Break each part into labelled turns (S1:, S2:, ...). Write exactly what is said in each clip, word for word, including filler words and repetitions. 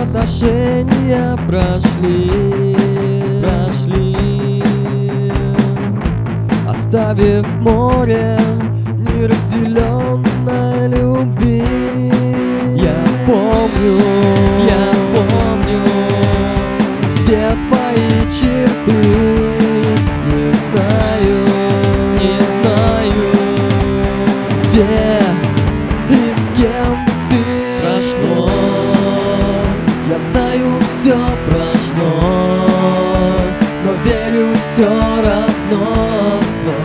S1: отношения прошли, прошли, оставив море неразделенной любви. Я помню, я помню все твои черты. Не знаю, не знаю, где и с кем ты прошло. Я знаю, все прошло, но верю все равно,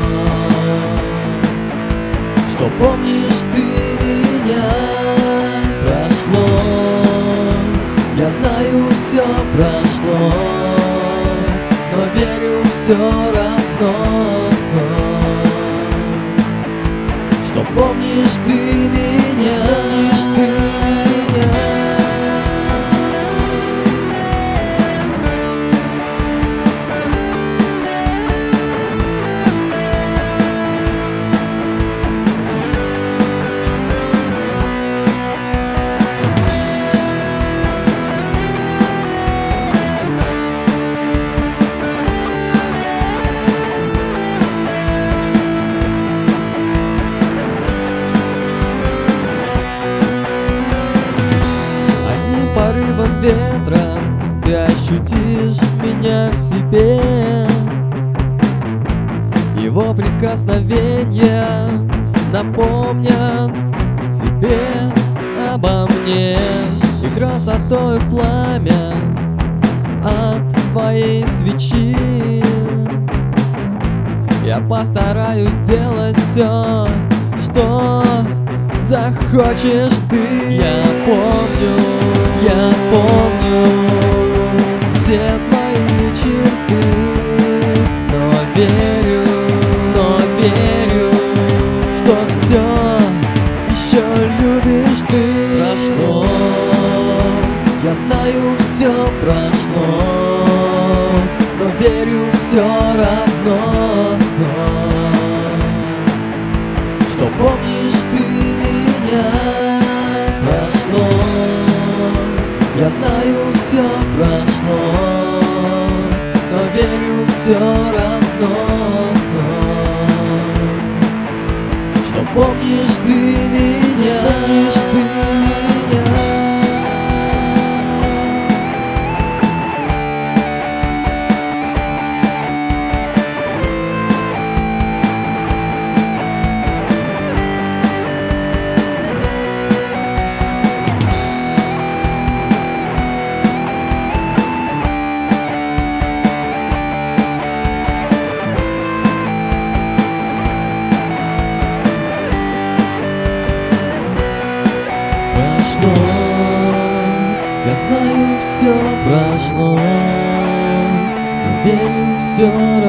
S1: что помнишь ты меня. Прошло, я знаю, все прошло, но верю все равно, что помнишь ты меня, помнишь ты меня. Порывом ветра ты ощутишь меня в себе. Его прикосновения напомнят тебе обо мне. И красотой пламя от твоей свечи я постараюсь сделать все, что захочешь ты. Я помню, я помню все твои черты, но верю, но верю, что все еще любишь ты. Прошло, я знаю, все прошло, но верю все равно, что помнишь ты меня. Прошло, я знаю, все прошло, но верю все равно, что помнишь ты меня, помнишь ты меня. Я знаю, все прошло, но верю все